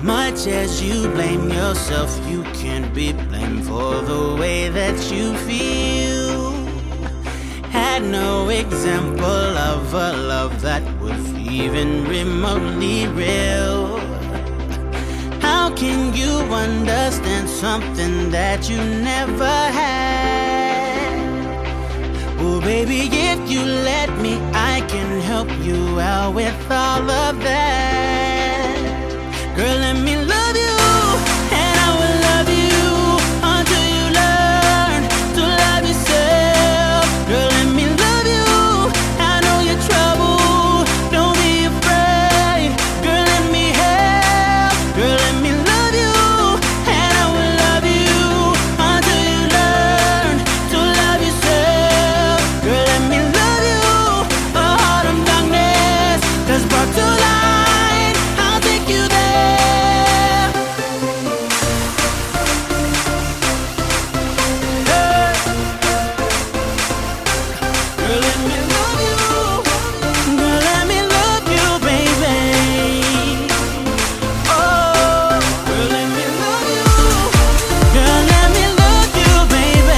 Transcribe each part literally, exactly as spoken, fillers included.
Much as you blame yourself, you can't be blamed for the way that you feel. Had no example of a love that was even remotely real. How can you understand something that you never had? Oh baby, if you let me, I can help you out with all of that. Girl, let me love you, and I will love you until you learn to love yourself. Girl, let me love you, I know your trouble, don't be afraid. Girl, let me help. Girl, let me love you, and I will love you until you learn to love yourself. Girl, let me love you, a heart of darkness that's brought to light. I'll take you there. Girl, let me love you. Girl, let me love you, baby. Oh, girl, let me love you. Girl, let me love you, baby.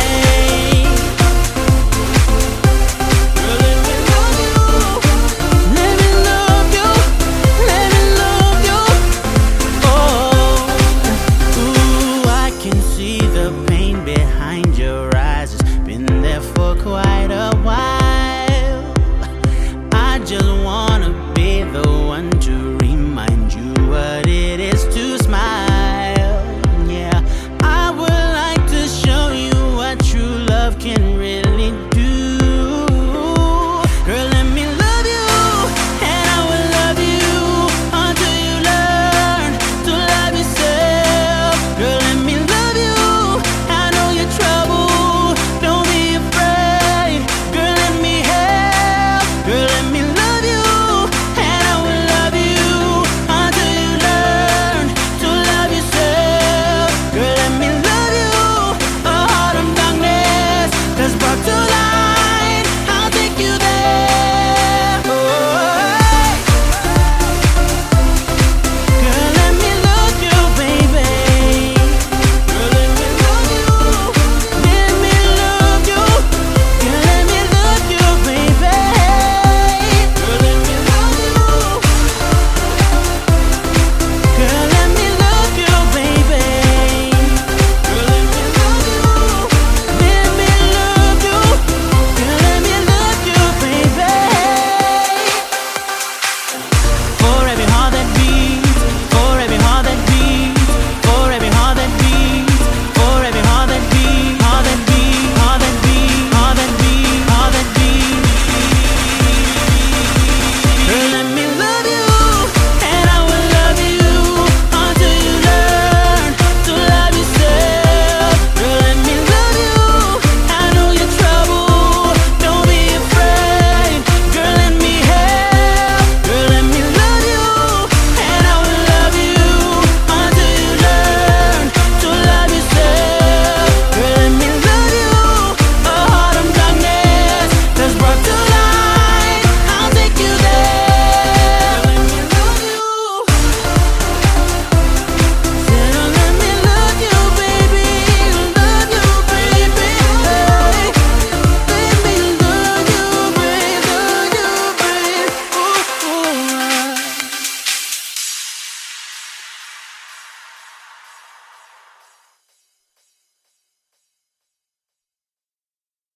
Girl, let me love you. Let me love you. Let me love you. Oh, ooh, I can see the pain behind your eyes. It's been there for quite a